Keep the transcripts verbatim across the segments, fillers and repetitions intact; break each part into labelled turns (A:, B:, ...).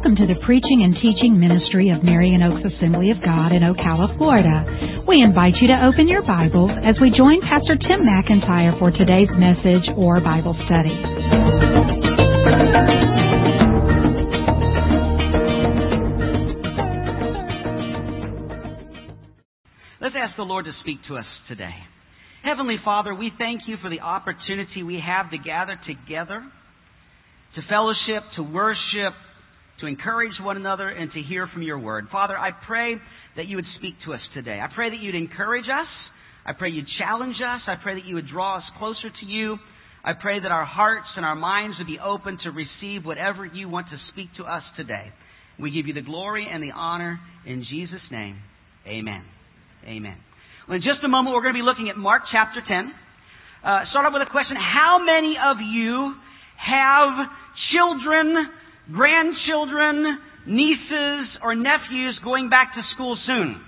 A: Welcome to the preaching and teaching ministry of Marion Oaks Assembly of God in Ocala, Florida. We invite you to open your Bibles as we join Pastor Tim McIntyre for today's message or Bible study.
B: Let's ask the Lord to speak to us today. Heavenly Father, we thank you for the opportunity we have to gather together, to fellowship, to worship, to encourage one another, and to hear from your word. Father, I pray that you would speak to us today. I pray that you'd encourage us. I pray you'd challenge us. I pray that you would draw us closer to you. I pray that our hearts and our minds would be open to receive whatever you want to speak to us today. We give you the glory and the honor in Jesus' name. Amen. Amen. Well, in just a moment, we're going to be looking at Mark chapter ten. Uh, start off with a question. How many of you have children, grandchildren, nieces, or nephews going back to school soon?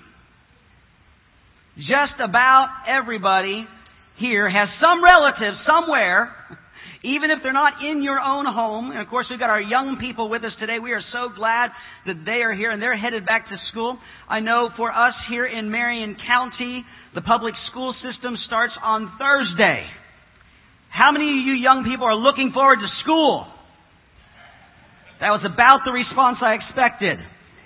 B: Just about everybody here has some relative somewhere, even if they're not in your own home. And of course, we've got our young people with us today. We are so glad that they are here and they're headed back to school. I know for us here in Marion County, the public school system starts on Thursday. How many of you young people are looking forward to school? That was about the response I expected.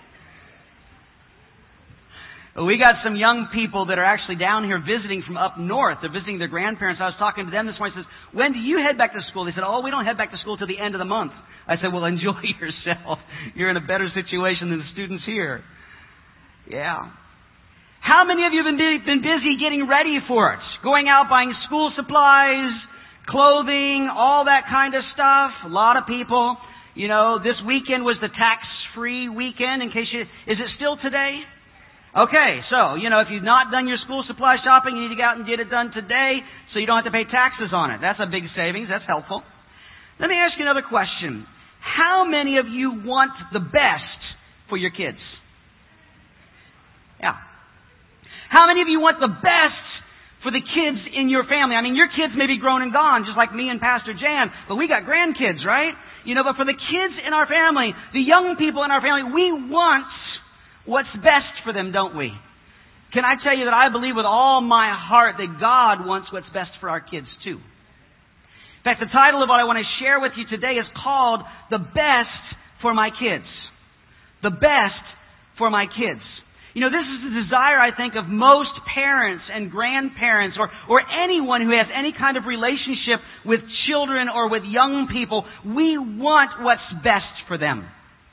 B: We got some young people that are actually down here visiting from up north. They're visiting their grandparents. I was talking to them this morning. I says, when do you head back to school? They said, oh, we don't head back to school till the end of the month. I said, well, enjoy yourself. You're in a better situation than the students here. Yeah. How many of you have been been busy getting ready for it? Going out buying school supplies, clothing, all that kind of stuff? A lot of people. You know, this weekend was the tax-free weekend, in case you... Is it still today? Okay, so, you know, if you've not done your school supply shopping, you need to go out and get it done today so you don't have to pay taxes on it. That's a big savings. That's helpful. Let me ask you another question. How many of you want the best for your kids? Yeah. How many of you want the best for the kids in your family? I mean, your kids may be grown and gone, just like me and Pastor Jan, but we got grandkids, right? You know, but for the kids in our family, the young people in our family, we want what's best for them, don't we? Can I tell you that I believe with all my heart that God wants what's best for our kids too. In fact, the title of what I want to share with you today is called The Best for My Kids. The Best for My Kids. You know, this is the desire, I think, of most parents and grandparents or, or anyone who has any kind of relationship with children or with young people. We want what's best for them.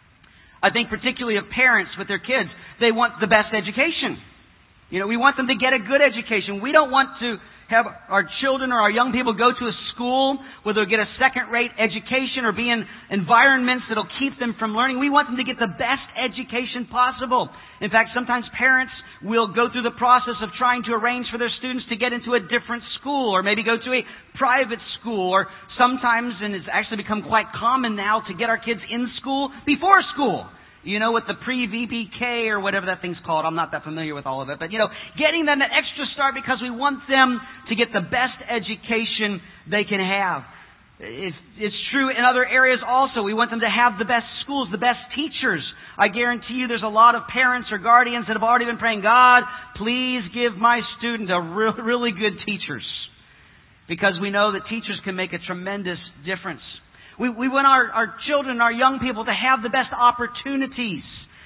B: I think particularly of parents with their kids, they want the best education. You know, we want them to get a good education. We don't want to have our children or our young people go to a school where they'll get a second-rate education or be in environments that'll keep them from learning. We want them to get the best education possible. In fact, sometimes parents will go through the process of trying to arrange for their students to get into a different school or maybe go to a private school, or sometimes, and it's actually become quite common now, to get our kids in school before school. You know, with the pre-V P K or whatever that thing's called. I'm not that familiar with all of it. But, you know, getting them that extra start because we want them to get the best education they can have. It's, it's true in other areas also. We want them to have the best schools, the best teachers. I guarantee you there's a lot of parents or guardians that have already been praying, God, please give my student a real, really good teachers. Because we know that teachers can make a tremendous difference. We, we want our, our children, our young people to have the best opportunities.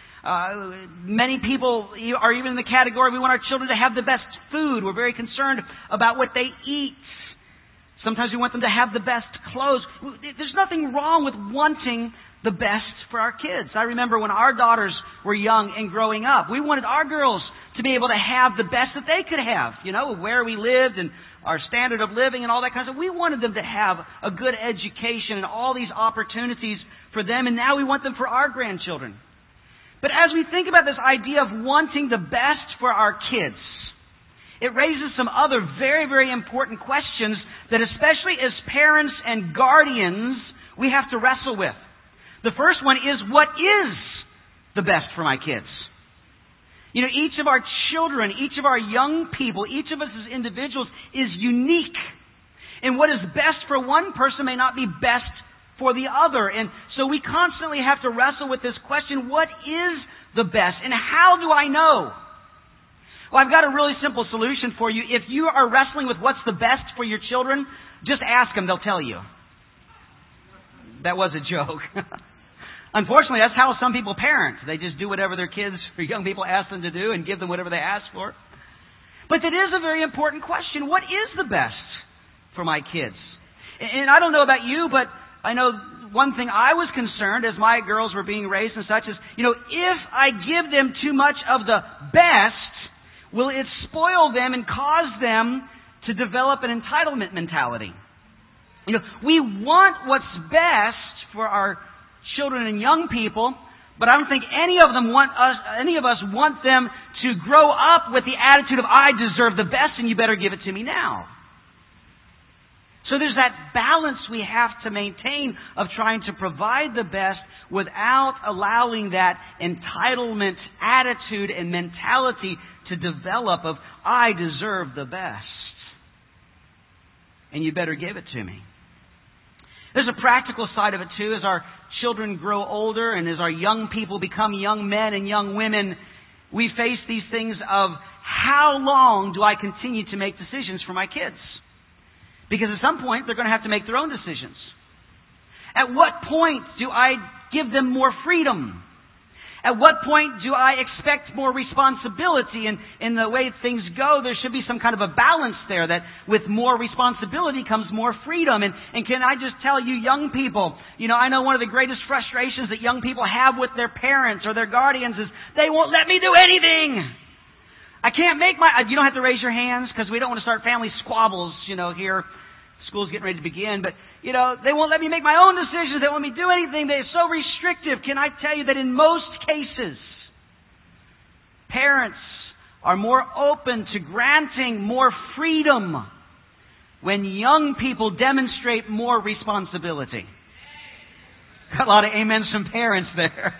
B: Uh, many people are even in the category, we want our children to have the best food. We're very concerned about what they eat. Sometimes we want them to have the best clothes. There's nothing wrong with wanting the best for our kids. I remember when our daughters were young and growing up, we wanted our girls to be able to have the best that they could have. You know, where we lived and our standard of living and all that kind of stuff. We wanted them to have a good education and all these opportunities for them, and now we want them for our grandchildren. But as we think about this idea of wanting the best for our kids, it raises some other very, very important questions that especially as parents and guardians, we have to wrestle with. The first one is, what is the best for my kids? You know, each of our children, each of our young people, each of us as individuals is unique. And what is best for one person may not be best for the other. And so we constantly have to wrestle with this question, what is the best? And how do I know? Well, I've got a really simple solution for you. If you are wrestling with what's the best for your children, just ask them, they'll tell you. That was a joke. Unfortunately, that's how some people parent. They just do whatever their kids or young people ask them to do and give them whatever they ask for. But it is a very important question. What is the best for my kids? And I don't know about you, but I know one thing I was concerned as my girls were being raised and such is, you know, if I give them too much of the best, will it spoil them and cause them to develop an entitlement mentality? You know, we want what's best for our children and young people, but I don't think any of them want us, any of us want them to grow up with the attitude of, I deserve the best and you better give it to me now. So there's that balance we have to maintain of trying to provide the best without allowing that entitlement attitude and mentality to develop of, I deserve the best and you better give it to me. There's a practical side of it too. As our children grow older and as our young people become young men and young women, we face these things of, how long do I continue to make decisions for my kids? Because at some point, they're going to have to make their own decisions. At what point do I give them more freedom? At what point do I expect more responsibility? And in the way things go, there should be some kind of a balance there, that with more responsibility comes more freedom. And, and can I just tell you, young people, you know, I know one of the greatest frustrations that young people have with their parents or their guardians is, they won't let me do anything. I can't make my... You don't have to raise your hands because we don't want to start family squabbles, you know, here. School's getting ready to begin. But, you know, they won't let me make my own decisions. They won't let me do anything. They're so restrictive. Can I tell you that in most cases, parents are more open to granting more freedom when young people demonstrate more responsibility. Got a lot of amens from parents there.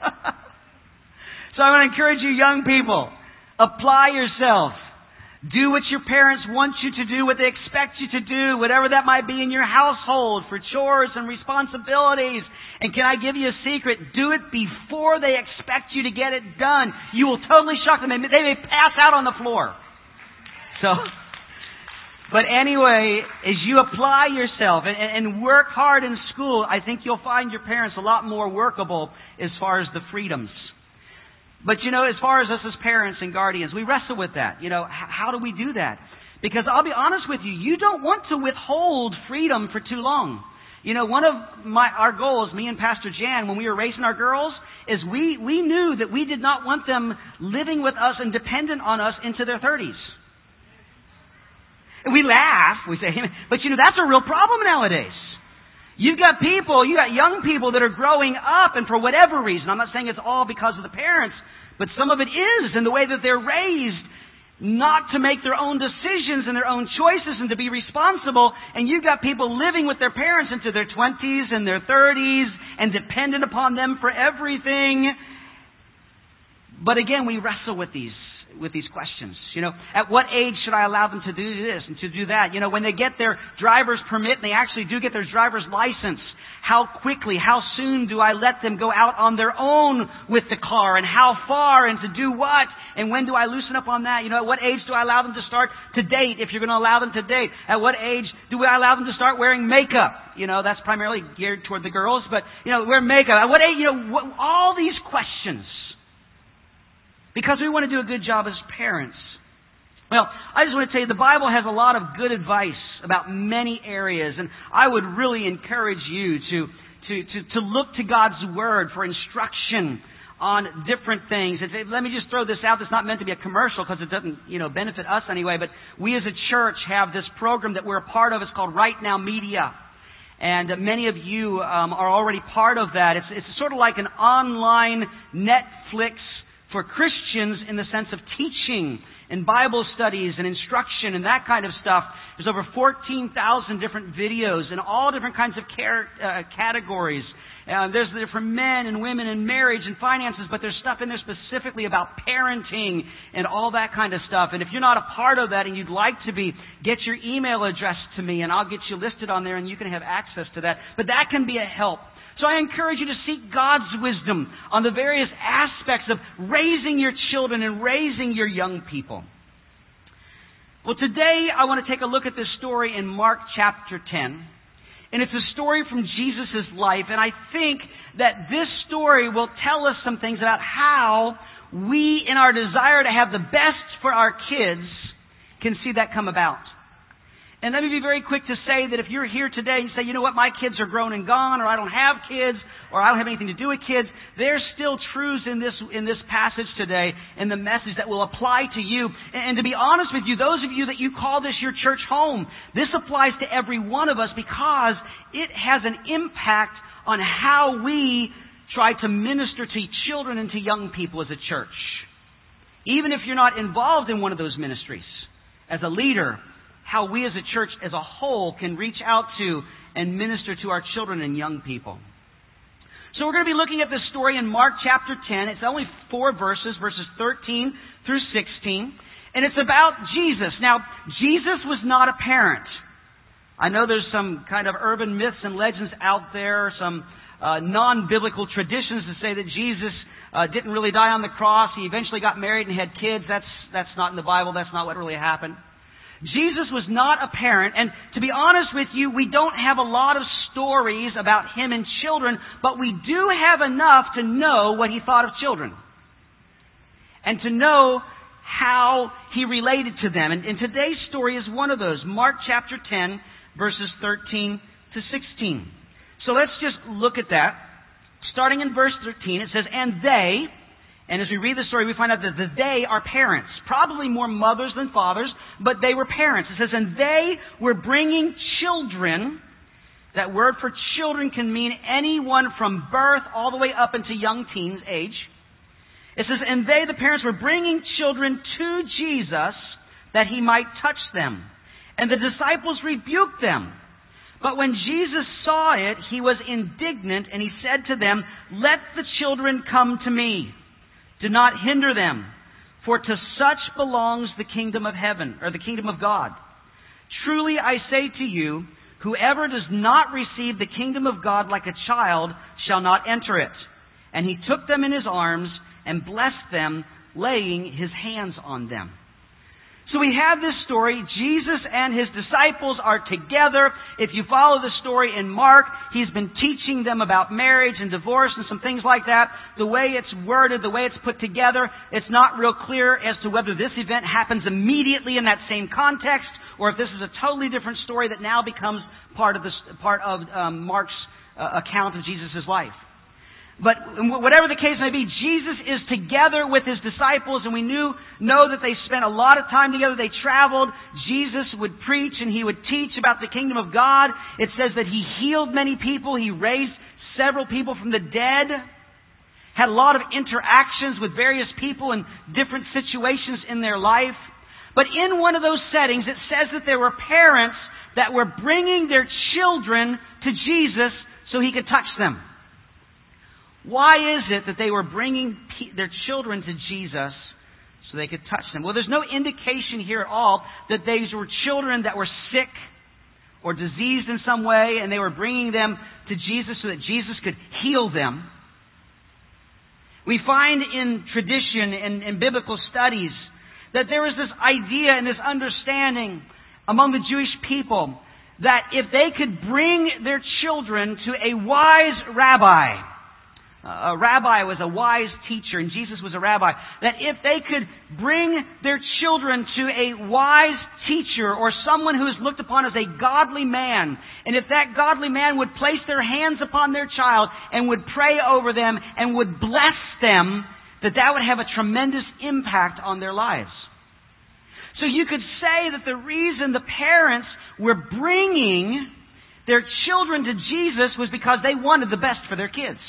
B: So I want to encourage you young people, apply yourself. Do what your parents want you to do, what they expect you to do, whatever that might be in your household for chores and responsibilities. And can I give you a secret? Do it before they expect you to get it done. You will totally shock them. They may pass out on the floor. So, but anyway, as you apply yourself and, and work hard in school, I think you'll find your parents a lot more workable as far as the freedoms. But, you know, as far as us as parents and guardians, we wrestle with that. You know, h- how do we do that? Because I'll be honest with you, you don't want to withhold freedom for too long. You know, one of my our goals, me and Pastor Jan, when we were raising our girls, is we, we knew that we did not want them living with us and dependent on us into their thirties. And we laugh, we say, but you know, that's a real problem nowadays. You've got people, you got young people that are growing up, and for whatever reason, I'm not saying it's all because of the parents, but some of it is in the way that they're raised not to make their own decisions and their own choices and to be responsible. And you've got people living with their parents into their twenties and their thirties and dependent upon them for everything. But again, we wrestle with these with these questions. You know, at what age should I allow them to do this and to do that? You know, when they get their driver's permit and they actually do get their driver's license, how quickly, how soon do I let them go out on their own with the car, and how far and to do what? And when do I loosen up on that? You know, at what age do I allow them to start to date, if you're going to allow them to date? At what age do I allow them to start wearing makeup? You know, that's primarily geared toward the girls, but, you know, wear makeup. At what age, you know, what, all these questions. Because we want to do a good job as parents. Well, I just want to tell you, the Bible has a lot of good advice about many areas, and I would really encourage you to, to, to, to look to God's Word for instruction on different things. It's, let me just throw this out. It's not meant to be a commercial because it doesn't, you know, benefit us anyway, but we as a church have this program that we're a part of. It's called Right Now Media. And uh, many of you um, are already part of that. It's, it's sort of like an online Netflix for Christians in the sense of teaching and Bible studies and instruction and that kind of stuff. There's over fourteen thousand different videos in all different kinds of car- uh, categories. Uh, there's for men and women and marriage and finances, but there's stuff in there specifically about parenting and all that kind of stuff. And if you're not a part of that and you'd like to be, get your email address to me and I'll get you listed on there and you can have access to that. But that can be a help. So I encourage you to seek God's wisdom on the various aspects of raising your children and raising your young people. Well, today I want to take a look at this story in Mark chapter ten. And it's a story from Jesus' life. And I think that this story will tell us some things about how we, in our desire to have the best for our kids, can see that come about. And let me be very quick to say that if you're here today and say, you know what, my kids are grown and gone, or I don't have kids, or I don't have anything to do with kids, there's still truths in this in this passage today in the message that will apply to you. And, and to be honest with you, those of you that you call this your church home, this applies to every one of us because it has an impact on how we try to minister to children and to young people as a church. Even if you're not involved in one of those ministries, as a leader, how we as a church as a whole can reach out to and minister to our children and young people. So we're going to be looking at this story in Mark chapter ten. It's only four verses, verses thirteen through sixteen. And it's about Jesus. Now, Jesus was not a parent. I know there's some kind of urban myths and legends out there, some uh, non-biblical traditions to say that Jesus uh, didn't really die on the cross. He eventually got married and had kids. That's, that's not in the Bible. That's not what really happened. Jesus was not a parent, and to be honest with you, we don't have a lot of stories about him and children, but we do have enough to know what he thought of children and to know how he related to them. And, and today's story is one of those, Mark chapter ten, verses thirteen to sixteen. So let's just look at that. Starting in verse thirteen, it says, "And they..." And as we read the story, we find out that the they are parents. Probably more mothers than fathers, but they were parents. It says, "And they were bringing children." That word for children can mean anyone from birth all the way up into young teens age. It says, "And they, the parents, were bringing children to Jesus that he might touch them. And the disciples rebuked them. But when Jesus saw it, he was indignant, and he said to them, 'Let the children come to me. Do not hinder them, for to such belongs the kingdom of heaven,' or the kingdom of God. 'Truly I say to you, whoever does not receive the kingdom of God like a child shall not enter it.' And he took them in his arms and blessed them, laying his hands on them." So we have this story. Jesus and his disciples are together. If you follow the story in Mark, he's been teaching them about marriage and divorce and some things like that. The way it's worded, the way it's put together, it's not real clear as to whether this event happens immediately in that same context or if this is a totally different story that now becomes part of, this, part of um, Mark's uh, account of Jesus' life. But whatever the case may be, Jesus is together with his disciples, and we knew know that they spent a lot of time together. They traveled. Jesus would preach and he would teach about the kingdom of God. It says that he healed many people. He raised several people from the dead. Had a lot of interactions with various people in different situations in their life. But in one of those settings, it says that there were parents that were bringing their children to Jesus so he could touch them. Why is it that they were bringing their children to Jesus so they could touch them? Well, there's no indication here at all that these were children that were sick or diseased in some way, and they were bringing them to Jesus so that Jesus could heal them. We find in tradition and in, in biblical studies that there is this idea and this understanding among the Jewish people that if they could bring their children to a wise rabbi, a rabbi was a wise teacher, and Jesus was a rabbi, that if they could bring their children to a wise teacher or someone who is looked upon as a godly man, and if that godly man would place their hands upon their child and would pray over them and would bless them, that that would have a tremendous impact on their lives. So you could say that the reason the parents were bringing their children to Jesus was because they wanted the best for their kids.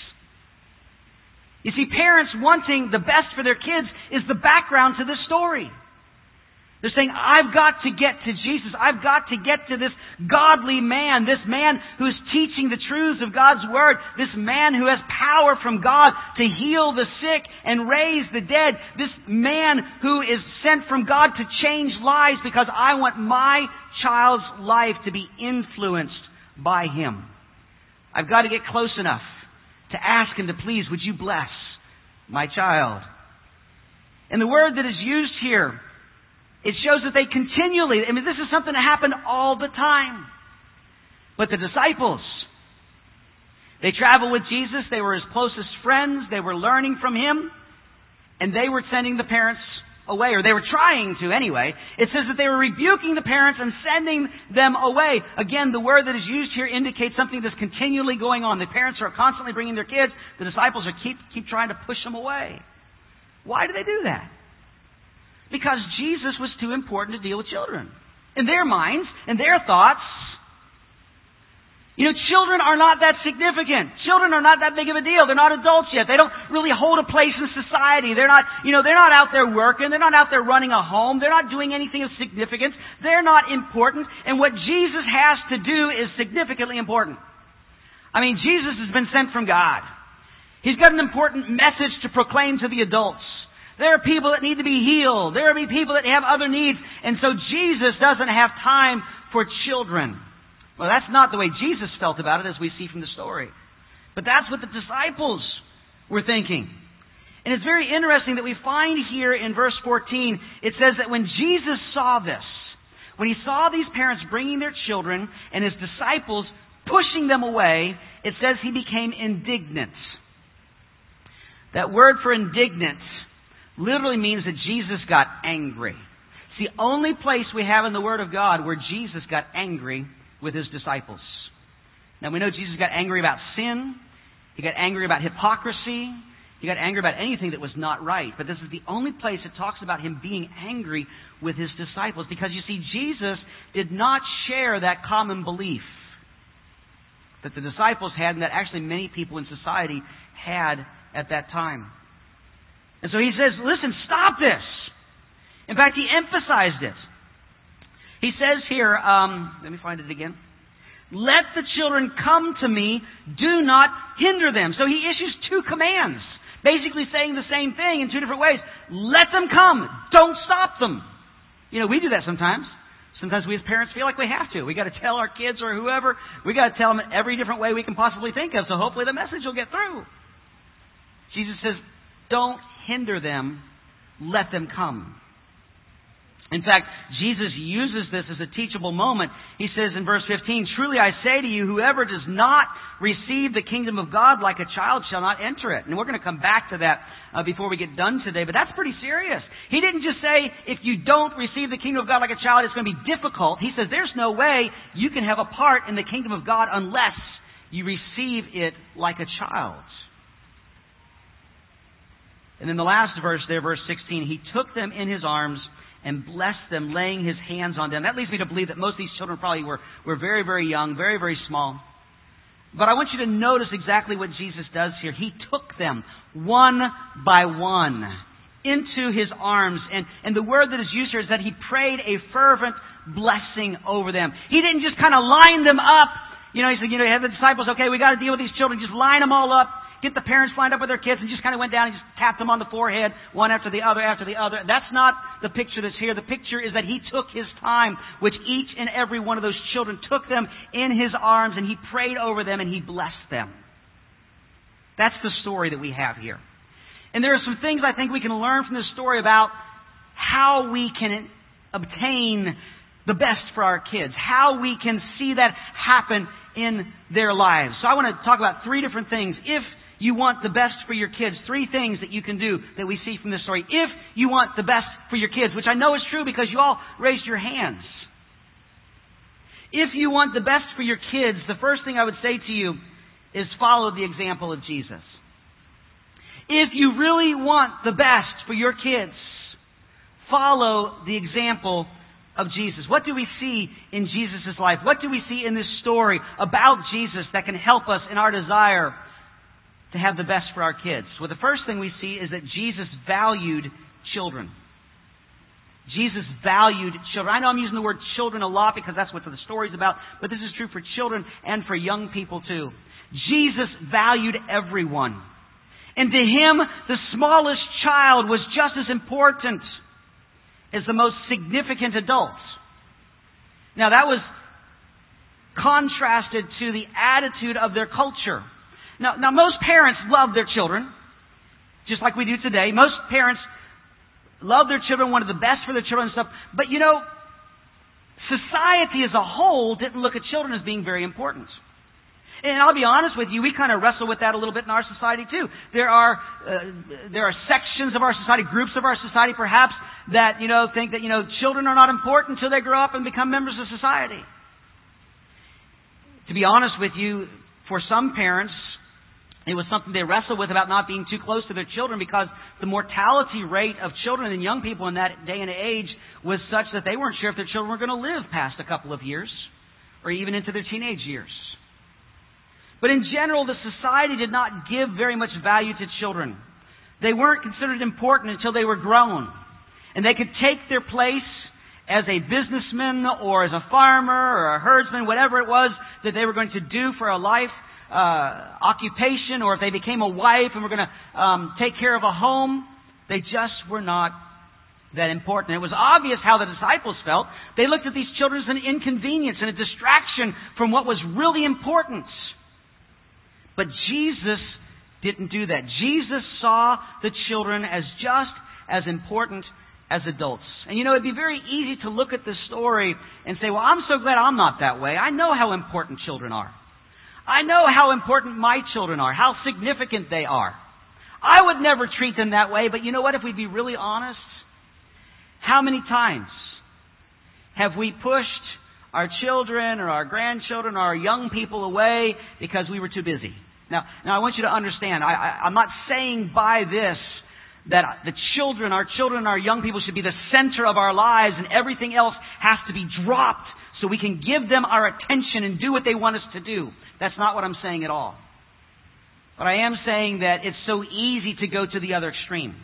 B: You see, parents wanting the best for their kids is the background to this story. They're saying, I've got to get to Jesus. I've got to get to this godly man, this man who is teaching the truths of God's Word, this man who has power from God to heal the sick and raise the dead, this man who is sent from God to change lives because I want my child's life to be influenced by him. I've got to get close enough to ask him to please, would you bless my child? And the word that is used here, it shows that they continually, I mean, this is something that happened all the time. But the disciples, they traveled with Jesus. They were his closest friends. They were learning from him. And they were sending the parents away, or they were trying to anyway. It says that they were rebuking the parents and sending them away. Again, the word that is used here indicates something that's continually going on. The parents are constantly bringing their kids. The disciples are keep, keep trying to push them away. Why do they do that? Because Jesus was too important to deal with children. In their minds, in their thoughts, you know, children are not that significant. Children are not that big of a deal. They're not adults yet. They don't really hold a place in society. They're not, you know, they're not out there working. They're not out there running a home. They're not doing anything of significance. They're not important. And what Jesus has to do is significantly important. I mean, Jesus has been sent from God. He's got an important message to proclaim to the adults. There are people that need to be healed. There will be people that have other needs. And so Jesus doesn't have time for children. Well, that's not the way Jesus felt about it, as we see from the story. But that's what the disciples were thinking. And it's very interesting that we find here in verse fourteen, it says that when Jesus saw this, when he saw these parents bringing their children and his disciples pushing them away, it says he became indignant. That word for indignant literally means that Jesus got angry. It's the only place we have in the Word of God where Jesus got angry with his disciples. Now we know Jesus got angry about sin. He got angry about hypocrisy. He got angry about anything that was not right. But this is the only place it talks about him being angry with his disciples. Because you see, Jesus did not share that common belief that the disciples had and that actually many people in society had at that time. And so he says, listen, stop this. In fact, he emphasized it. He says here, um, let me find it again. Let the children come to me. Do not hinder them. So he issues two commands, basically saying the same thing in two different ways. Let them come. Don't stop them. You know, we do that sometimes. Sometimes we as parents feel like we have to. We got to tell our kids or whoever, we got to tell them every different way we can possibly think of, so hopefully the message will get through. Jesus says, don't hinder them. Let them come. In fact, Jesus uses this as a teachable moment. He says in verse fifteen, truly I say to you, whoever does not receive the kingdom of God like a child shall not enter it. And we're going to come back to that uh, before we get done today, but that's pretty serious. He didn't just say, if you don't receive the kingdom of God like a child, it's going to be difficult. He says, there's no way you can have a part in the kingdom of God unless you receive it like a child. And in the last verse there, verse sixteen, he took them in his arms and blessed them, laying his hands on them. That leads me to believe that most of these children probably were, were very, very young, very, very small. But I want you to notice exactly what Jesus does here. He took them one by one into his arms. And, and the word that is used here is that he prayed a fervent blessing over them. He didn't just kind of line them up. You know, he said, you know, you have the disciples, okay, we got to deal with these children. Just line them all up. Get the parents lined up with their kids and just kind of went down and just tapped them on the forehead, one after the other, after the other. That's not the picture that's here. The picture is that he took his time, which each and every one of those children took them in his arms, and he prayed over them and he blessed them. That's the story that we have here. And there are some things I think we can learn from this story about how we can obtain the best for our kids, how we can see that happen in their lives. So I want to talk about three different things. If you want the best for your kids, three things that you can do that we see from this story. If you want the best for your kids, which I know is true because you all raised your hands. If you want the best for your kids, the first thing I would say to you is follow the example of Jesus. If you really want the best for your kids, follow the example of Jesus. What do we see in Jesus' life? What do we see in this story about Jesus that can help us in our desire to have the best for our kids? Well, the first thing we see is that Jesus valued children. Jesus valued children. I know I'm using the word children a lot because that's what the story's about, but this is true for children and for young people too. Jesus valued everyone. And to Him, the smallest child was just as important as the most significant adult. Now that was contrasted to the attitude of their culture. Now, now most parents love their children, just like we do today. Most parents love their children, wanted the best for their children and stuff. But you know, society as a whole didn't look at children as being very important. And I'll be honest with you, we kind of wrestle with that a little bit in our society too. There are uh, there are sections of our society, groups of our society perhaps, that you know think that you know children are not important until they grow up and become members of society. To be honest with you, for some parents, it was something they wrestled with about not being too close to their children because the mortality rate of children and young people in that day and age was such that they weren't sure if their children were going to live past a couple of years or even into their teenage years. But in general, the society did not give very much value to children. They weren't considered important until they were grown. And they could take their place as a businessman or as a farmer or a herdsman, whatever it was that they were going to do for a life uh, occupation, or if they became a wife and were going to um, take care of a home, they just were not that important. It was obvious how the disciples felt. They looked at these children as an inconvenience and a distraction from what was really important. But Jesus didn't do that. Jesus saw the children as just as important as adults. And you know, it'd be very easy to look at this story and say, well, I'm so glad I'm not that way. I know how important children are. I know how important my children are, how significant they are. I would never treat them that way, but you know what? If we'd be really honest, how many times have we pushed our children or our grandchildren or our young people away because we were too busy? Now, now I want you to understand, I, I, I'm not saying by this that the children, our children, our young people should be the center of our lives and everything else has to be dropped so we can give them our attention and do what they want us to do. That's not what I'm saying at all. But I am saying that it's so easy to go to the other extreme.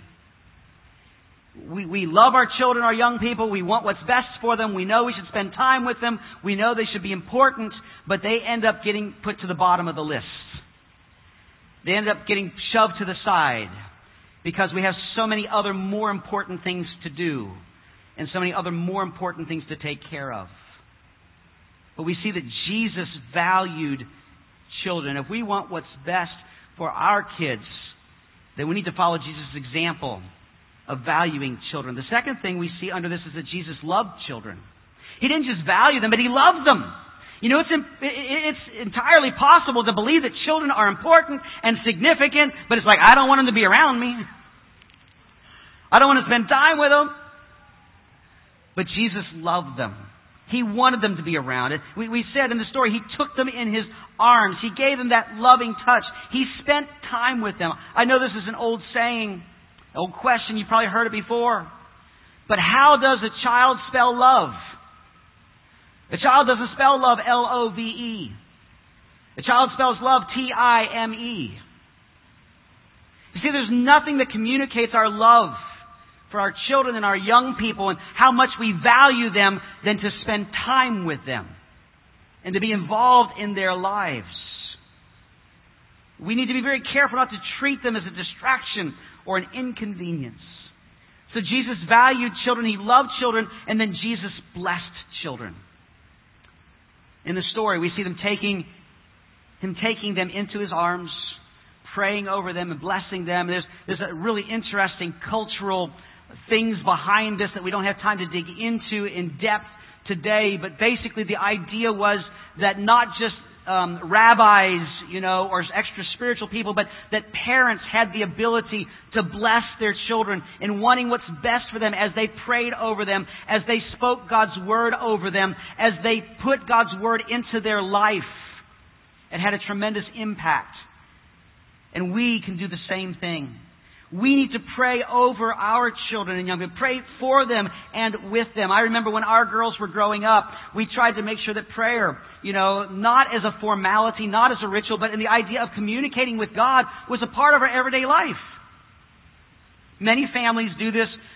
B: We, we love our children, our young people. We want what's best for them. We know we should spend time with them. We know they should be important, but they end up getting put to the bottom of the list. They end up getting shoved to the side because we have so many other more important things to do and so many other more important things to take care of. But we see that Jesus valued children. If we want what's best for our kids, then we need to follow Jesus' example of valuing children. The second thing we see under this is that Jesus loved children. He didn't just value them, but He loved them. You know, it's it's entirely possible to believe that children are important and significant, but it's like, I don't want them to be around me. I don't want to spend time with them. But Jesus loved them. He wanted them to be around. We, we said in the story, He took them in His arms. He gave them that loving touch. He spent time with them. I know this is an old saying, old question. You've probably heard it before. But how does a child spell love? A child doesn't spell love L O V E. A child spells love T I M E. You see, there's nothing that communicates our love for our children and our young people and how much we value them than to spend time with them and to be involved in their lives. We need to be very careful not to treat them as a distraction or an inconvenience. So Jesus valued children, He loved children, and then Jesus blessed children. In the story, we see them taking Him taking them into His arms, praying over them and blessing them. There's, there's a really interesting cultural things behind this that we don't have time to dig into in depth today. But basically the idea was that not just um, rabbis, you know, or extra spiritual people, but that parents had the ability to bless their children in wanting what's best for them as they prayed over them, as they spoke God's Word over them, as they put God's Word into their life. It had a tremendous impact. And we can do the same thing. We need to pray over our children and young people. Pray for them and with them. I remember when our girls were growing up, we tried to make sure that prayer, you know, not as a formality, not as a ritual, but in the idea of communicating with God was a part of our everyday life. Many families do this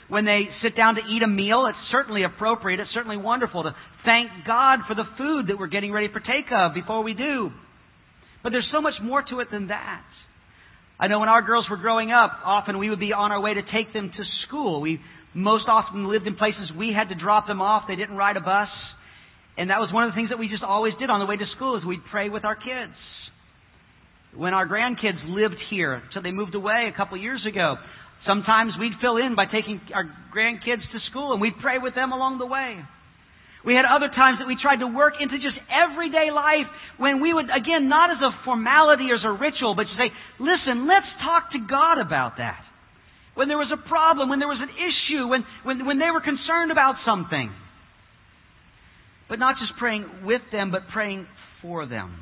B: When they sit down to eat a meal, it's certainly appropriate. It's certainly wonderful to thank God for the food that we're getting ready to partake of before we do. But there's so much more to it than that. I know when our girls were growing up, often we would be on our way to take them to school. We most often lived in places we had to drop them off. They didn't ride a bus. And that was one of the things that we just always did on the way to school, is we'd pray with our kids. When our grandkids lived here, until they moved away a couple of years ago, sometimes we'd fill in by taking our grandkids to school, and we'd pray with them along the way. We had other times that we tried to work into just everyday life when we would, again, not as a formality or as a ritual, but to say, listen, let's talk to God about that. When there was a problem, when there was an issue, when, when, when they were concerned about something. But not just praying with them, but praying for them.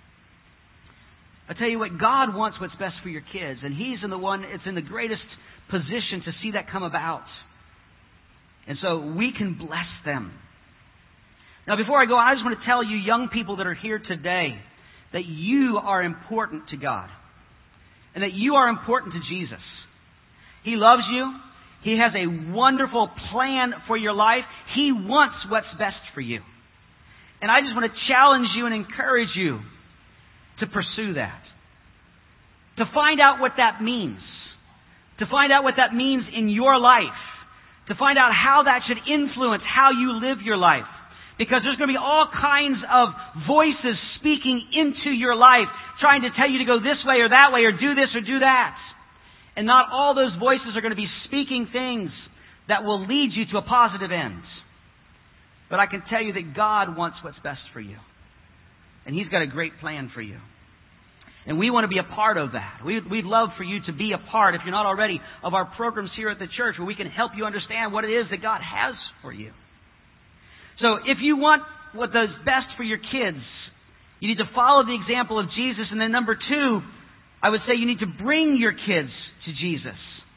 B: I tell you what, God wants what's best for your kids, and He's in the one that's in the greatest position to see that come about. And so we can bless them. Now, before I go on, I just want to tell you young people that are here today that you are important to God and that you are important to Jesus. He loves you. He has a wonderful plan for your life. He wants what's best for you. And I just want to challenge you and encourage you to pursue that. To find out what that means. To find out what that means in your life. To find out how that should influence how you live your life. Because there's going to be all kinds of voices speaking into your life, trying to tell you to go this way or that way, or do this or do that. And not all those voices are going to be speaking things that will lead you to a positive end. But I can tell you that God wants what's best for you. And He's got a great plan for you. And we want to be a part of that. We'd, we'd love for you to be a part, if you're not already, of our programs here at the church, where we can help you understand what it is that God has for you. So if you want what is best for your kids, you need to follow the example of Jesus. And then number two, I would say you need to bring your kids to Jesus.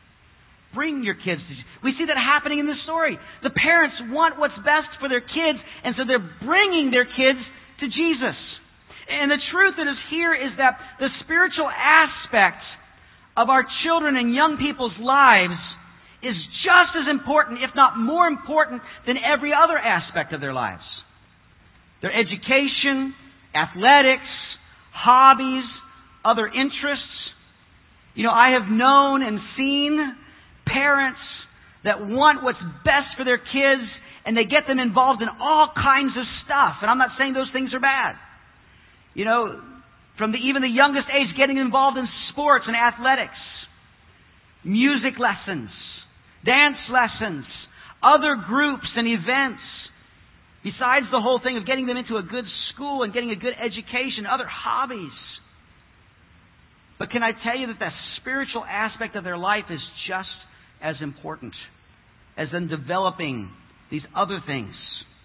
B: Bring your kids to Jesus. We see that happening in this story. The parents want what's best for their kids, and so they're bringing their kids to Jesus. And the truth that is here is that the spiritual aspect of our children and young people's lives is just as important, if not more important, than every other aspect of their lives. Their education, athletics, hobbies, other interests. You know, I have known and seen parents that want what's best for their kids, and they get them involved in all kinds of stuff. And I'm not saying those things are bad. You know, from the, even the youngest age, getting involved in sports and athletics, music lessons, dance lessons, other groups and events, besides the whole thing of getting them into a good school and getting a good education, other hobbies. But can I tell you that the spiritual aspect of their life is just as important as in developing these other things.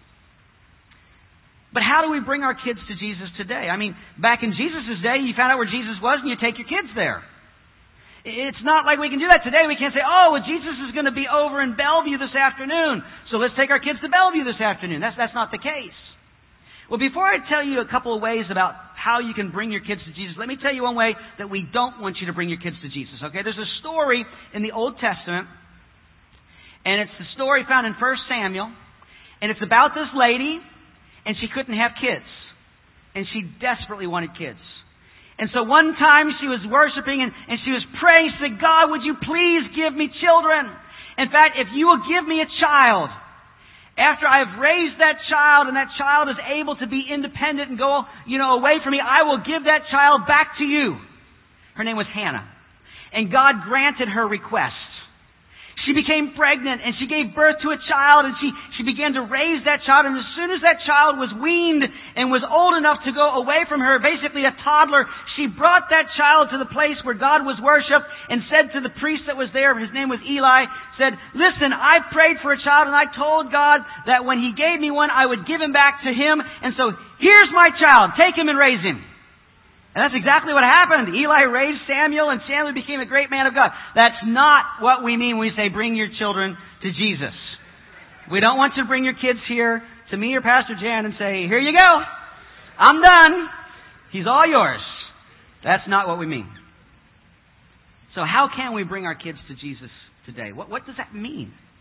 B: But how do we bring our kids to Jesus today? I mean, back in Jesus' day, you found out where Jesus was and you take your kids there. It's not like we can do that today. We can't say, oh, well, Jesus is going to be over in Bellevue this afternoon, so let's take our kids to Bellevue this afternoon. That's, that's not the case. Well, before I tell you a couple of ways about how you can bring your kids to Jesus, let me tell you one way that we don't want you to bring your kids to Jesus. Okay, there's a story in the Old Testament, and it's the story found in First Samuel, and it's about this lady, and she couldn't have kids, and she desperately wanted kids. And so one time she was worshiping and, and she was praying. She said, God, would you please give me children? In fact, if you will give me a child, after I've raised that child and that child is able to be independent and go, you know, away from me, I will give that child back to you. Her name was Hannah. And God granted her request. She became pregnant and she gave birth to a child, and she, she began to raise that child. And as soon as that child was weaned and was old enough to go away from her, basically a toddler, she brought that child to the place where God was worshipped and said to the priest that was there, his name was Eli, said, listen, I prayed for a child and I told God that when He gave me one, I would give him back to Him. And so here's my child. Take him and raise him. And that's exactly what happened. Eli raised Samuel, and Samuel became a great man of God. That's not what we mean when we say bring your children to Jesus. We don't want you to bring your kids here to me or Pastor Jan and say, here you go. I'm done. He's all yours. That's not what we mean. So how can we bring our kids to Jesus today? What, what does that mean?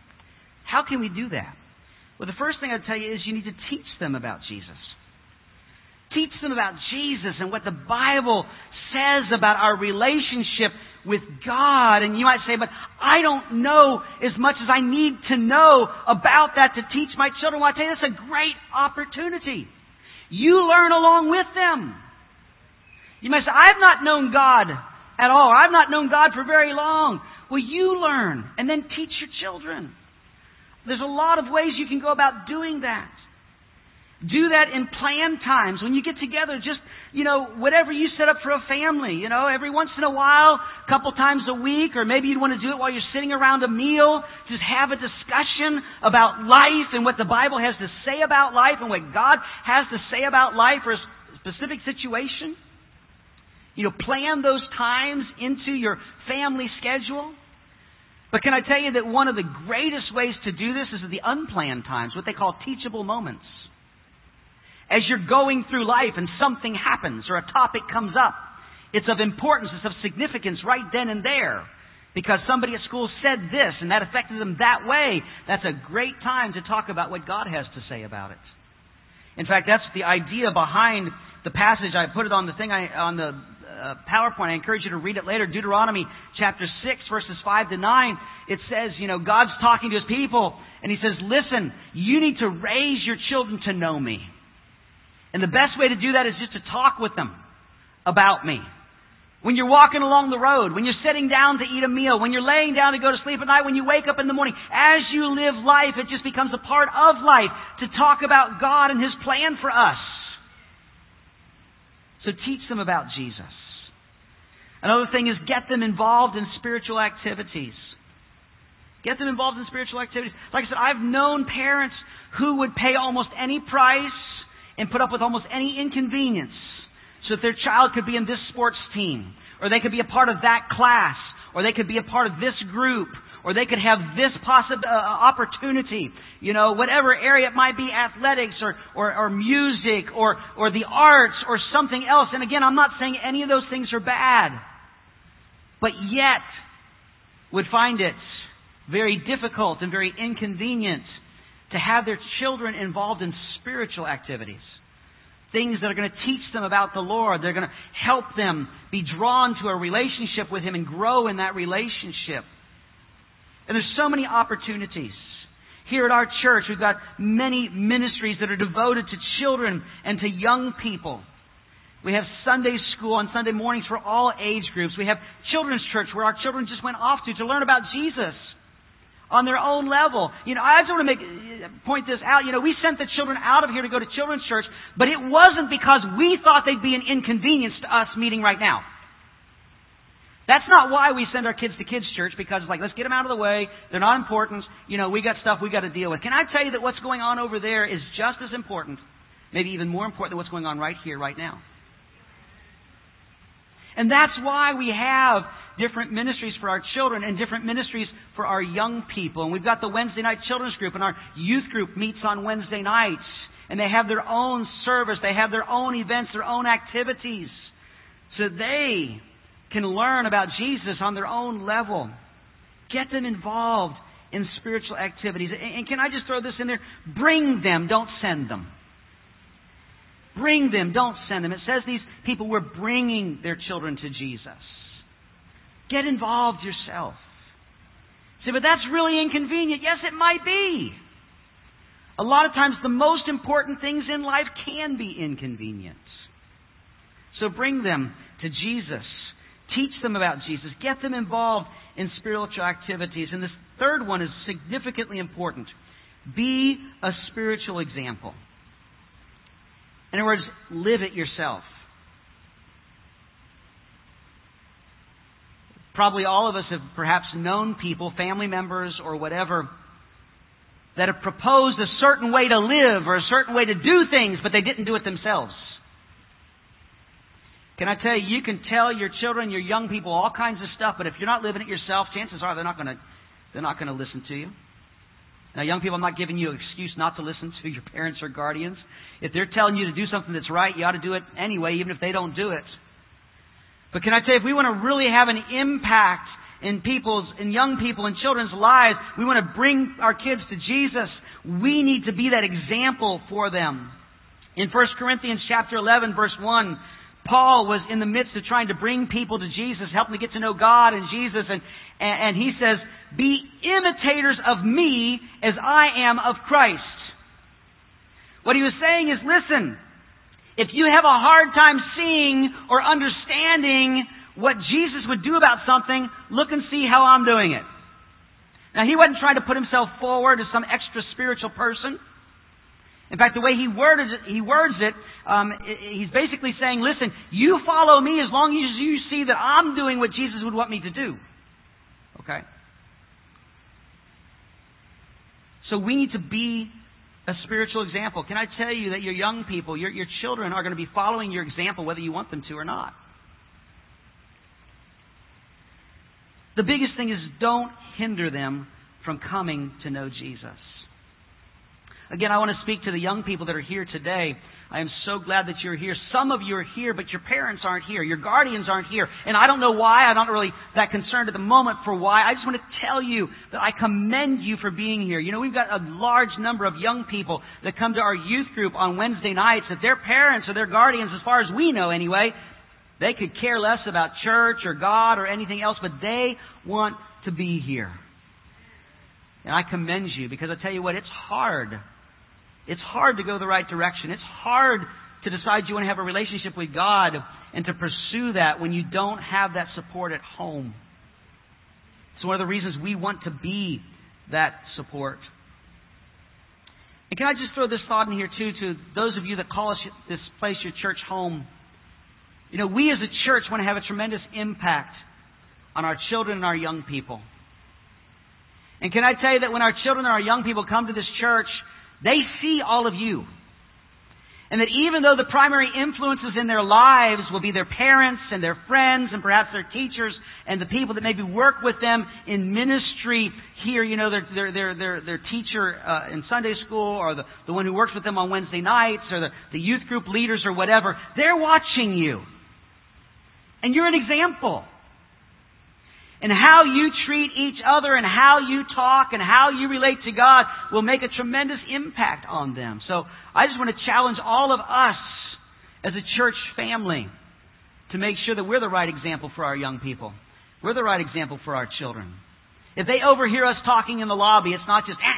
B: How can we do that? Well, the first thing I'd tell you is you need to teach them about Jesus. Teach them about Jesus and what the Bible says about our relationship with God. And you might say, but I don't know as much as I need to know about that to teach my children. Well, I tell you, that's a great opportunity. You learn along with them. You may say, I've not known God at all. I've not known God for very long. Well, you learn and then teach your children. There's a lot of ways you can go about doing that. Do that in planned times. When you get together, just, you know, whatever you set up for a family, you know, every once in a while, a couple times a week, or maybe you'd want to do it while you're sitting around a meal. Just have a discussion about life and what the Bible has to say about life and what God has to say about life for a specific situation. You know, plan those times into your family schedule. But can I tell you that one of the greatest ways to do this is the unplanned times, what they call teachable moments. As you're going through life and something happens or a topic comes up, it's of importance, it's of significance right then and there. Because somebody at school said this and that affected them that way. That's a great time to talk about what God has to say about it. In fact, that's the idea behind the passage. I put it on the thing I, on the uh, PowerPoint. I encourage you to read it later. Deuteronomy chapter six, verses five to nine. It says, you know, God's talking to His people and He says, listen, you need to raise your children to know me. And the best way to do that is just to talk with them about me. When you're walking along the road, when you're sitting down to eat a meal, when you're laying down to go to sleep at night, when you wake up in the morning, as you live life, it just becomes a part of life to talk about God and His plan for us. So teach them about Jesus. Another thing is get them involved in spiritual activities. Get them involved in spiritual activities. Like I said, I've known parents who would pay almost any price and put up with almost any inconvenience so that their child could be in this sports team, or they could be a part of that class, or they could be a part of this group, or they could have this possible uh, opportunity, you know, whatever area it might be, athletics or, or, or music or, or the arts or something else. And again, I'm not saying any of those things are bad, but yet would find it very difficult and very inconvenient to have their children involved in spiritual activities. Things that are going to teach them about the Lord. They're going to help them be drawn to a relationship with Him and grow in that relationship. And there's so many opportunities. Here at our church, we've got many ministries that are devoted to children and to young people. We have Sunday school on Sunday mornings for all age groups. We have children's church where our children just went off to to learn about Jesus on their own level. You know, I just want to make point this out. You know, we sent the children out of here to go to children's church, but it wasn't because we thought they'd be an inconvenience to us meeting right now. That's not why we send our kids to kids' church, because it's like, let's get them out of the way. They're not important. You know, we got stuff we got to deal with. Can I tell you that what's going on over there is just as important, maybe even more important than what's going on right here, right now? And that's why we have different ministries for our children and different ministries for our young people. And we've got the Wednesday night children's group, and our youth group meets on Wednesday nights. And they have their own service. They have their own events, their own activities. So they can learn about Jesus on their own level. Get them involved in spiritual activities. And can I just throw this in there? Bring them, don't send them. Bring them, don't send them. It says these people were bringing their children to Jesus. Get involved yourself. Say, but that's really inconvenient. Yes, it might be. A lot of times the most important things in life can be inconvenient. So bring them to Jesus. Teach them about Jesus. Get them involved in spiritual activities. And this third one is significantly important. Be a spiritual example. In other words, live it yourself. Probably all of us have perhaps known people, family members or whatever, that have proposed a certain way to live or a certain way to do things, but they didn't do it themselves. Can I tell you, you can tell your children, your young people, all kinds of stuff, but if you're not living it yourself, chances are they're not going to they're not going to listen to you. Now, young people, I'm not giving you an excuse not to listen to your parents or guardians. If they're telling you to do something that's right, you ought to do it anyway, even if they don't do it. But can I tell you, if we want to really have an impact in people's, in young people and children's lives. We want to bring our kids to Jesus. We need to be that example for them. In First Corinthians chapter eleven, verse one, Paul was in the midst of trying to bring people to Jesus, help them to get to know God and Jesus, and, and he says, "Be imitators of me as I am of Christ." What he was saying is, listen, if you have a hard time seeing or understanding what Jesus would do about something, look and see how I'm doing it. Now, he wasn't trying to put himself forward as some extra spiritual person. In fact, the way he worded it, he words it, um, he's basically saying, listen, you follow me as long as you see that I'm doing what Jesus would want me to do. Okay? So we need to be a spiritual example. Can I tell you that your young people, your, your children are going to be following your example whether you want them to or not. The biggest thing is don't hinder them from coming to know Jesus. Again, I want to speak to the young people that are here today. I am so glad that you're here. Some of you are here, but your parents aren't here. Your guardians aren't here. And I don't know why. I'm not really that concerned at the moment for why. I just want to tell you that I commend you for being here. You know, we've got a large number of young people that come to our youth group on Wednesday nights that their parents or their guardians, as far as we know anyway, they could care less about church or God or anything else, but they want to be here. And I commend you because I tell you what, it's hard. It's hard to go the right direction. It's hard to decide you want to have a relationship with God and to pursue that when you don't have that support at home. It's one of the reasons we want to be that support. And can I just throw this thought in here too to those of you that call us this place your church home? You know, we as a church want to have a tremendous impact on our children and our young people. And can I tell you that when our children and our young people come to this church, they see all of you. And that even though the primary influences in their lives will be their parents and their friends and perhaps their teachers and the people that maybe work with them in ministry here, you know, their their their their, their teacher uh, in Sunday school or the, the one who works with them on Wednesday nights or the, the youth group leaders or whatever, they're watching you. And you're an example. And how you treat each other and how you talk and how you relate to God will make a tremendous impact on them. So I just want to challenge all of us as a church family to make sure that we're the right example for our young people. We're the right example for our children. If they overhear us talking in the lobby, it's not just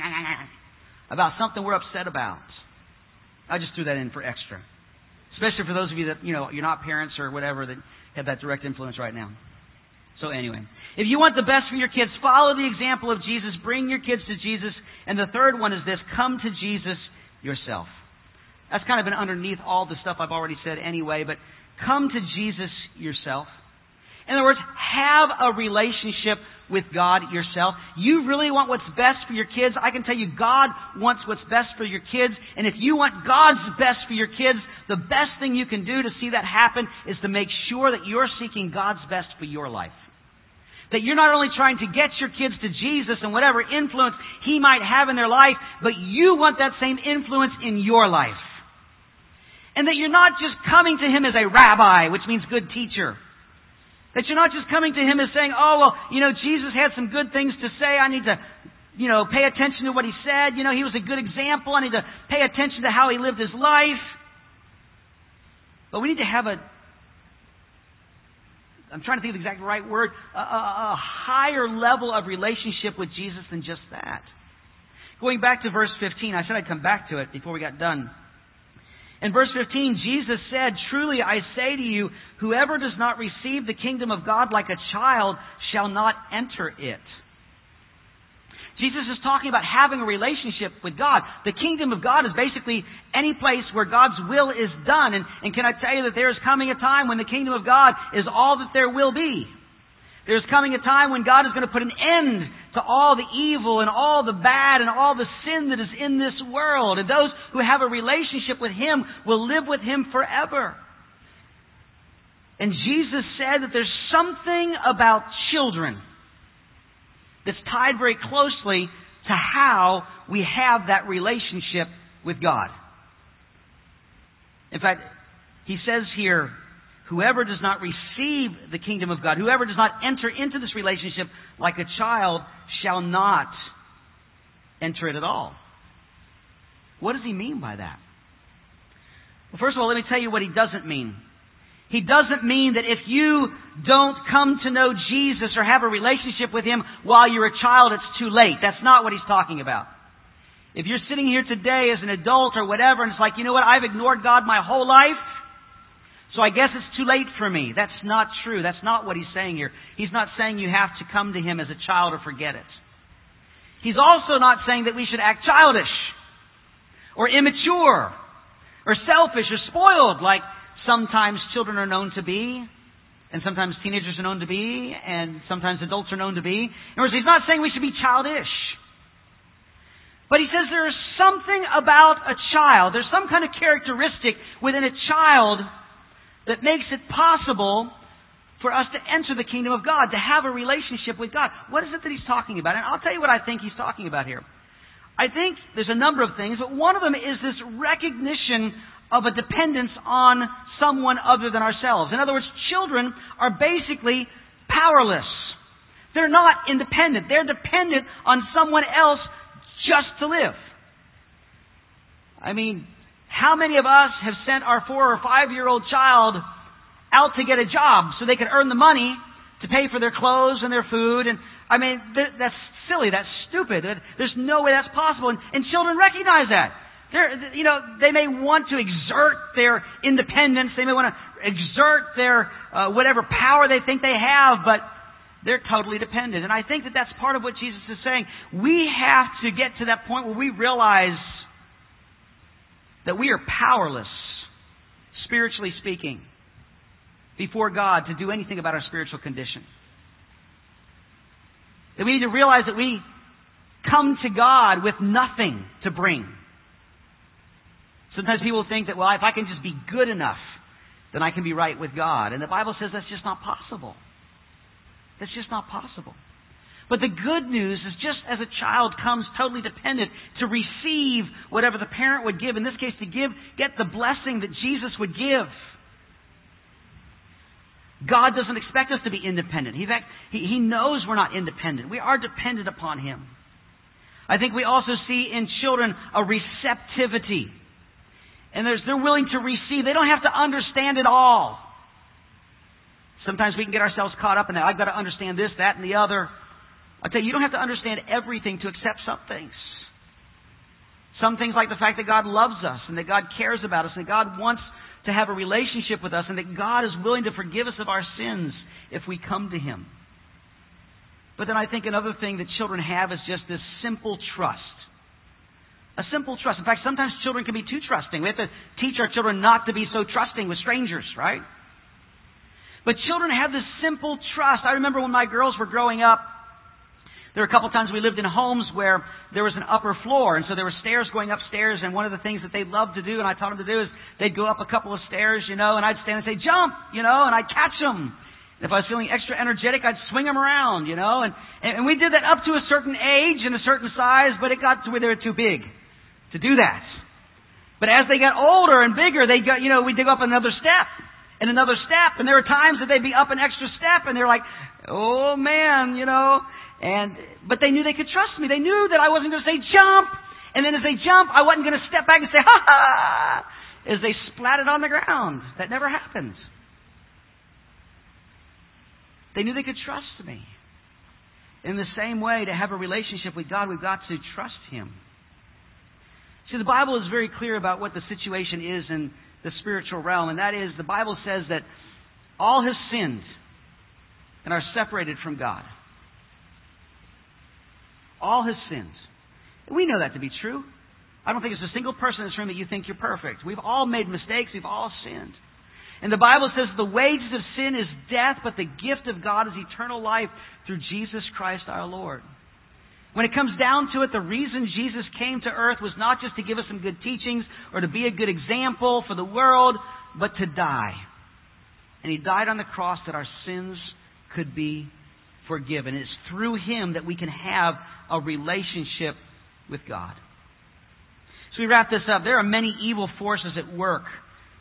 B: about something we're upset about. I just threw that in for extra. Especially for those of you that, you know, you're not parents or whatever that have that direct influence right now. So anyway, if you want the best for your kids, follow the example of Jesus. Bring your kids to Jesus. And the third one is this: come to Jesus yourself. That's kind of been underneath all the stuff I've already said anyway, but come to Jesus yourself. In other words, have a relationship with God yourself. You really want what's best for your kids. I can tell you God wants what's best for your kids. And if you want God's best for your kids, the best thing you can do to see that happen is to make sure that you're seeking God's best for your life. That you're not only trying to get your kids to Jesus and whatever influence He might have in their life, but you want that same influence in your life. And that you're not just coming to Him as a rabbi, which means good teacher. That you're not just coming to Him as saying, oh, well, you know, Jesus had some good things to say. I need to, you know, pay attention to what He said. You know, He was a good example. I need to pay attention to how He lived His life. But we need to have a I'm trying to think of the exact right word, a, a, a higher level of relationship with Jesus than just that. Going back to verse fifteen, I said I'd come back to it before we got done. In verse fifteen, Jesus said, "Truly I say to you, whoever does not receive the kingdom of God like a child shall not enter it." Jesus is talking about having a relationship with God. The kingdom of God is basically any place where God's will is done. And, and can I tell you that there is coming a time when the kingdom of God is all that there will be. There's coming a time when God is going to put an end to all the evil and all the bad and all the sin that is in this world. And those who have a relationship with Him will live with Him forever. And Jesus said that there's something about children that's tied very closely to how we have that relationship with God. In fact, He says here Whoever does not receive the kingdom of God, whoever does not enter into this relationship like a child, shall not enter it at all. What does he mean by that? Well, first of all, let me tell you what he doesn't mean. He doesn't mean that if you don't come to know Jesus or have a relationship with Him while you're a child, it's too late. That's not what he's talking about. If you're sitting here today as an adult or whatever, and it's like, you know what, I've ignored God my whole life, so I guess it's too late for me. That's not true. That's not what he's saying here. He's not saying you have to come to Him as a child or forget it. He's also not saying that we should act childish or immature or selfish or spoiled like sometimes children are known to be, and sometimes teenagers are known to be, and sometimes adults are known to be. In other words, he's not saying we should be childish. But he says there is something about a child, there's some kind of characteristic within a child that makes it possible for us to enter the kingdom of God, to have a relationship with God. What is it that he's talking about? And I'll tell you what I think he's talking about here. I think there's a number of things, but one of them is this recognition of a dependence on someone other than ourselves. In other words, children are basically powerless. They're not independent. They're dependent on someone else just to live. I mean, how many of us have sent our four or five-year-old child out to get a job so they can earn the money to pay for their clothes and their food? And I mean, that's silly. That's stupid. There's no way that's possible. And, and children recognize that. They're, you know, they may want to exert their independence. They may want to exert their uh, whatever power they think they have, but they're totally dependent. And I think that that's part of what Jesus is saying. We have to get to that point where we realize that we are powerless, spiritually speaking, before God to do anything about our spiritual condition. That we need to realize that we come to God with nothing to bring. Sometimes people think that, well, if I can just be good enough, then I can be right with God. And the Bible says that's just not possible. That's just not possible. But the good news is just as a child comes totally dependent to receive whatever the parent would give, in this case to give, get the blessing that Jesus would give. God doesn't expect us to be independent. In fact, He, he knows we're not independent. We are dependent upon Him. I think we also see in children a receptivity. And they're willing to receive. They don't have to understand it all. Sometimes we can get ourselves caught up in that. I've got to understand this, that, and the other. I'll tell you, you don't have to understand everything to accept some things. Some things like the fact that God loves us and that God cares about us and that God wants to have a relationship with us and that God is willing to forgive us of our sins if we come to Him. But then I think another thing that children have is just this simple trust. A simple trust. In fact, sometimes children can be too trusting. We have to teach our children not to be so trusting with strangers, right? But children have this simple trust. I remember when my girls were growing up, there were a couple times we lived in homes where there was an upper floor, and so there were stairs going upstairs, and one of the things that they loved to do, and I taught them to do, is they'd go up a couple of stairs, you know, and I'd stand and say, jump, you know, and I'd catch them. And if I was feeling extra energetic, I'd swing them around, you know, and, and we did that up to a certain age and a certain size, but it got to where they were too big to do that. But as they got older and bigger, they got, you know, we'd go up another step and another step. And there were times that they'd be up an extra step and they're like, oh man, you know. And, but they knew they could trust me. They knew that I wasn't going to say jump. And then as they jump, I wasn't going to step back and say, ha ha, as they splatted on the ground. That never happened. They knew they could trust me. In the same way, to have a relationship with God, we've got to trust Him. See, the Bible is very clear about what the situation is in the spiritual realm, and that is, the Bible says that all have sinned and are separated from God. All have sinned. We know that to be true. I don't think there's a single person in this room that you think you're perfect. We've all made mistakes. We've all sinned. And the Bible says the wages of sin is death, but the gift of God is eternal life through Jesus Christ our Lord. When it comes down to it, the reason Jesus came to earth was not just to give us some good teachings or to be a good example for the world, but to die. And He died on the cross that our sins could be forgiven. It's through Him that we can have a relationship with God. So we wrap this up. There are many evil forces at work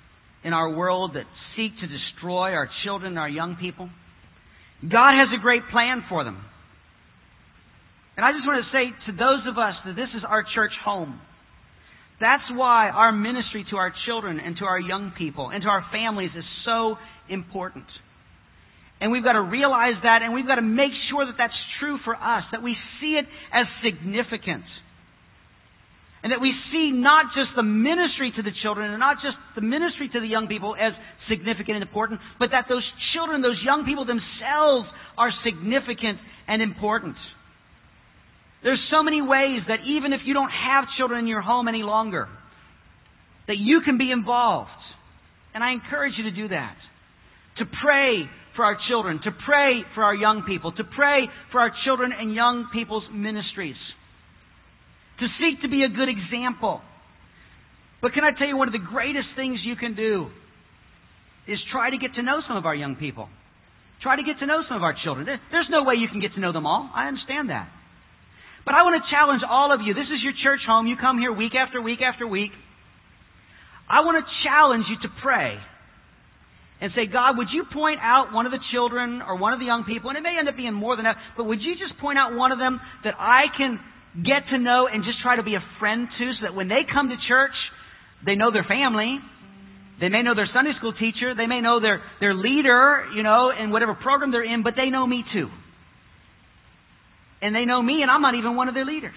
B: in our world that seek to destroy our children and our young people. God has a great plan for them. And I just want to say to those of us that this is our church home. That's why our ministry to our children and to our young people and to our families is so important. And we've got to realize that, and we've got to make sure that that's true for us, that we see it as significant. And that we see not just the ministry to the children and not just the ministry to the young people as significant and important, but that those children, those young people themselves are significant and important. There's so many ways that even if you don't have children in your home any longer, that you can be involved. And I encourage you to do that. To pray for our children, to pray for our young people, to pray for our children and young people's ministries. To seek to be a good example. But can I tell you, one of the greatest things you can do is try to get to know some of our young people. Try to get to know some of our children. There's no way you can get to know them all. I understand that. But I want to challenge all of you. This is your church home. You come here week after week after week. I want to challenge you to pray and say, God, would you point out one of the children or one of the young people, and it may end up being more than that, but would you just point out one of them that I can get to know and just try to be a friend to, so that when they come to church, they know their family. They may know their Sunday school teacher. They may know their, their leader, you know, in whatever program they're in, but they know me too. And they know me, and I'm not even one of their leaders.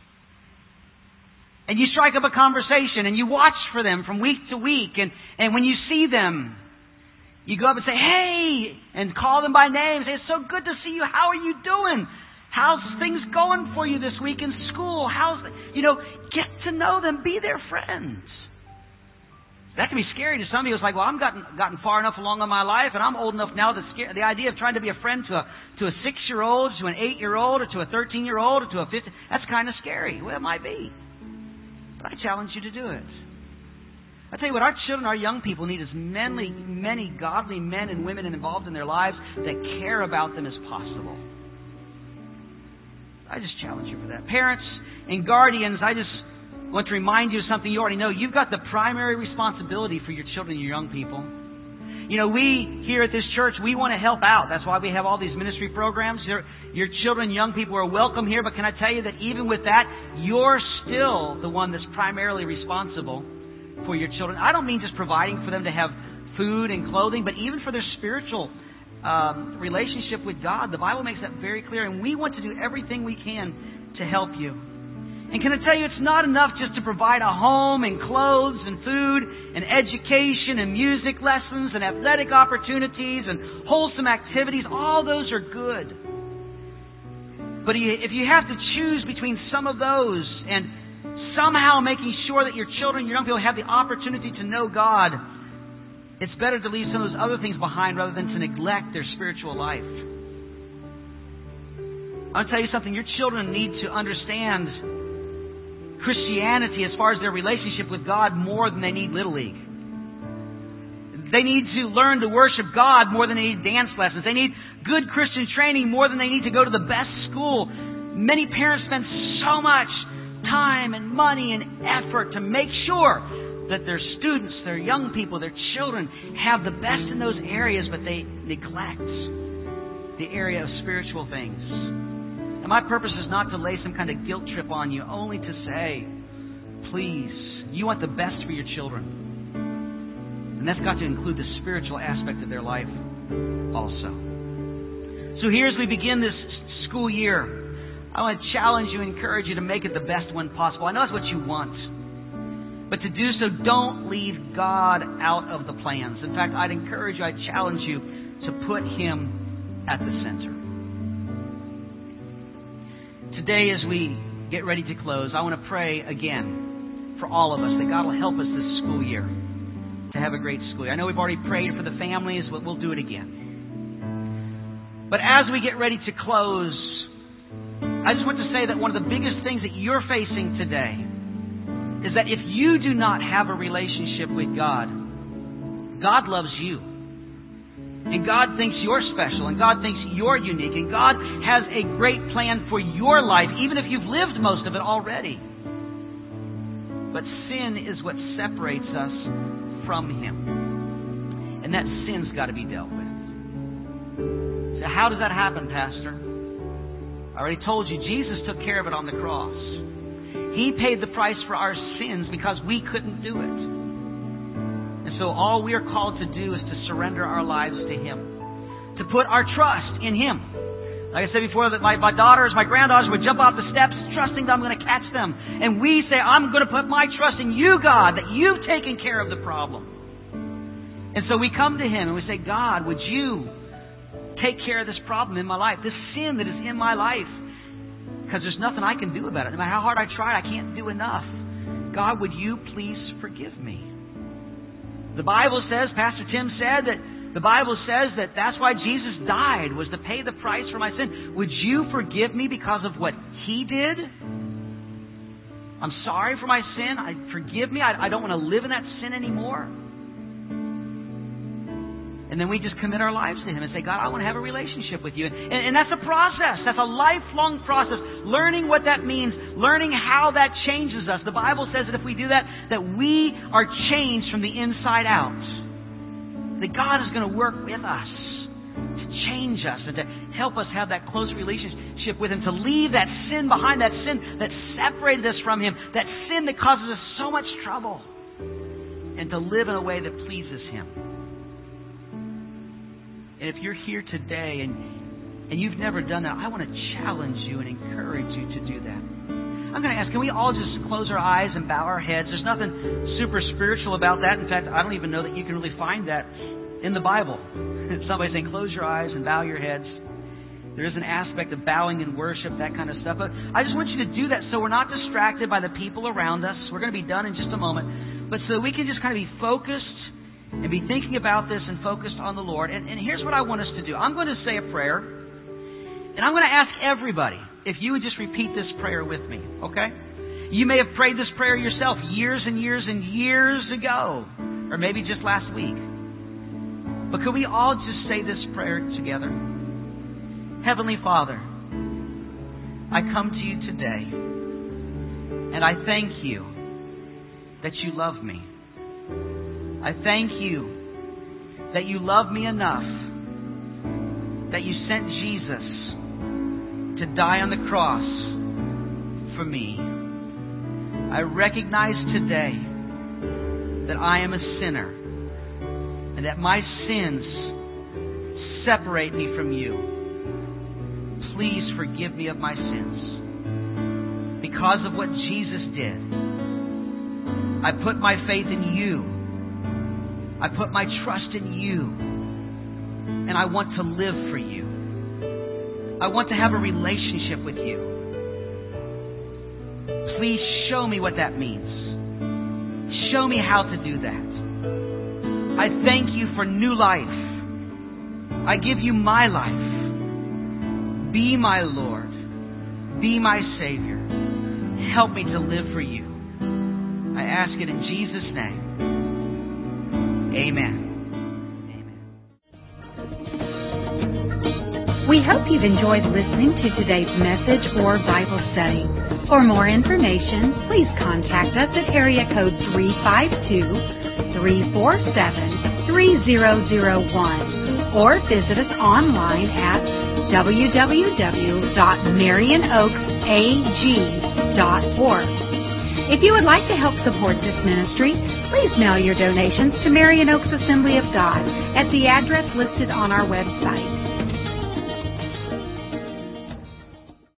B: And you strike up a conversation, and you watch for them from week to week, and, and when you see them, you go up and say, hey, and call them by name. Say, it's so good to see you. How are you doing? How's things going for you this week in school? How's, you know, get to know them. Be their friends. That can be scary to some people. It's like, well, I've gotten gotten far enough along in my life, and I'm old enough now that scare, the idea of trying to be a friend to a to a six-year-old, to an eight-year-old, or to a thirteen-year-old, or to a fifteen, that's kind of scary. Well, it might be. But I challenge you to do it. I tell you what, our children, our young people need as many, many godly men and women involved in their lives that care about them as possible. I just challenge you for that. Parents and guardians, I just want to remind you of something you already know. You've got the primary responsibility for your children and your young people. You know, we here at this church, we want to help out. That's why we have all these ministry programs. Your, your children and young people are welcome here. But can I tell you that even with that, you're still the one that's primarily responsible for your children. I don't mean just providing for them to have food and clothing, but even for their spiritual um, relationship with God. The Bible makes that very clear, and we want to do everything we can to help you. And can I tell you, it's not enough just to provide a home and clothes and food and education and music lessons and athletic opportunities and wholesome activities. All those are good. But if you have to choose between some of those and somehow making sure that your children, your young people have the opportunity to know God, it's better to leave some of those other things behind rather than to neglect their spiritual life. I'll tell you something. Your children need to understand Christianity as far as their relationship with God more than they need Little League. They need to learn to worship God more than they need dance lessons. They need good Christian training more than they need to go to the best school. Many parents spend so much time and money and effort to make sure that their students, their young people, their children have the best in those areas, but they neglect the area of spiritual things. And my purpose is not to lay some kind of guilt trip on you, only to say, please, you want the best for your children. And that's got to include the spiritual aspect of their life also. So here as we begin this school year, I want to challenge you, encourage you to make it the best one possible. I know it's what you want. But to do so, don't leave God out of the plans. In fact, I'd encourage you, I'd challenge you to put Him at the center. Today, as we get ready to close, I want to pray again for all of us that God will help us this school year to have a great school year. I know we've already prayed for the families, but we'll do it again. But as we get ready to close, I just want to say that one of the biggest things that you're facing today is that if you do not have a relationship with God, God loves you. And God thinks you're special. And God thinks you're unique. And God has a great plan for your life, even if you've lived most of it already. But sin is what separates us from Him. And that sin's got to be dealt with. So how does that happen, Pastor? I already told you, Jesus took care of it on the cross. He paid the price for our sins because we couldn't do it. And so all we are called to do is to surrender our lives to Him, to put our trust in Him. Like I said before, that my, my daughters, my granddaughters would jump off the steps trusting that I'm going to catch them. And we say, I'm going to put my trust in you, God, that you've taken care of the problem. And so we come to Him and we say, God, would you take care of this problem in my life, this sin that is in my life? Because there's nothing I can do about it. No matter how hard I try, I can't do enough. God, would you please forgive me? The Bible says, Pastor Tim said, that the Bible says that that's why Jesus died, was to pay the price for my sin. Would you forgive me because of what He did? I'm sorry for my sin. I, forgive me. I, I don't want to live in that sin anymore. And then we just commit our lives to Him and say, God, I want to have a relationship with you. And, and that's a process. That's a lifelong process. Learning what that means. Learning how that changes us. The Bible says that if we do that, that we are changed from the inside out. That God is going to work with us to change us and to help us have that close relationship with Him, to leave that sin behind, that sin that separated us from Him, that sin that causes us so much trouble, and to live in a way that pleases Him. And if you're here today and, and you've never done that, I want to challenge you and encourage you to do that. I'm going to ask, can we all just close our eyes and bow our heads? There's nothing super spiritual about that. In fact, I don't even know that you can really find that in the Bible. Somebody saying, close your eyes and bow your heads. There is an aspect of bowing in worship, that kind of stuff. But I just want you to do that so we're not distracted by the people around us. We're going to be done in just a moment. But so we can just kind of be focused and be thinking about this and focused on the Lord. And, and here's what I want us to do. I'm going to say a prayer. And I'm going to ask everybody if you would just repeat this prayer with me, okay? You may have prayed this prayer yourself years and years and years ago, or maybe just last week. But could we all just say this prayer together? Heavenly Father, I come to you today, and I thank you that you love me. I thank you that you love me enough that you sent Jesus to die on the cross for me. I recognize today that I am a sinner and that my sins separate me from you. Please forgive me of my sins. Because of what Jesus did, I put my faith in you. I put my trust in you. And I want to live for you. I want to have a relationship with you. Please show me what that means. Show me how to do that. I thank you for new life. I give you my life. Be my Lord. Be my Savior. Help me to live for you. I ask it in Jesus' name. Amen.
A: We hope you've enjoyed listening to today's message or Bible study. For more information, please contact us at area code three five two, three four seven, three zero zero one or visit us online at w w w dot marion oaks a g dot org. If you would like to help support this ministry, please mail your donations to Marion Oaks Assembly of God at the address listed on our website.